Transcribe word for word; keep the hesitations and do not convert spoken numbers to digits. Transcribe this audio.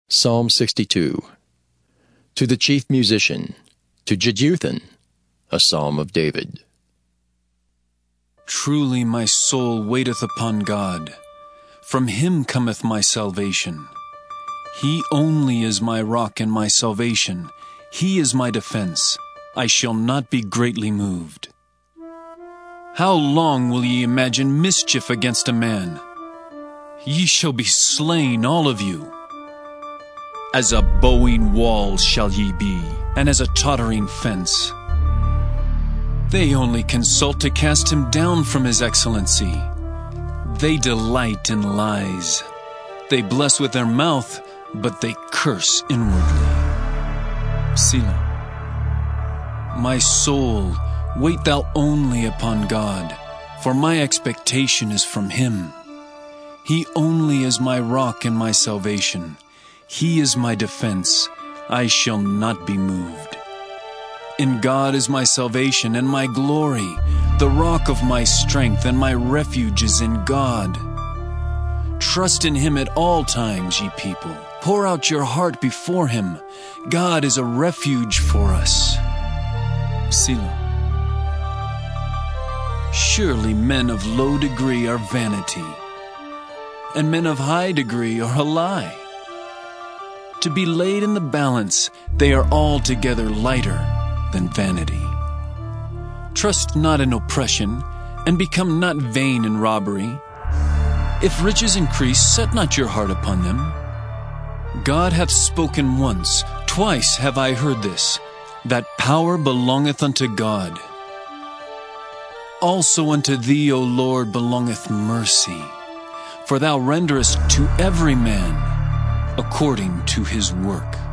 Psalm sixty-two. To the chief musician, to Jeduthun, a psalm of David. Truly my soul waiteth upon God. From him cometh my salvation. He only is my rock and my salvation. He is my defense. I shall not be greatly moved. How long will ye imagine mischief against a man? Ye shall be slain, all of you. As a bowing wall shall ye be, and as a tottering fence. They only consult to cast him down from his excellency. They delight in lies. They bless with their mouth, but they curse inwardly. Selah. My soul, wait thou only upon God, for my expectation is from him. He only is my rock and my salvation. He is my defense. I shall not be moved. In God is my salvation and my glory. The rock of my strength and my refuge is in God. Trust in him at all times, ye people. Pour out your heart before him. God is a refuge for us. Selah. Surely men of low degree are vanity, and men of high degree are a lie. To be laid in the balance, they are altogether lighter than vanity. Trust not in oppression, and become not vain in robbery. If riches increase, set not your heart upon them. God hath spoken once, twice have I heard this, that power belongeth unto God. Also unto thee, O Lord, belongeth mercy, for thou renderest to every man according to his work.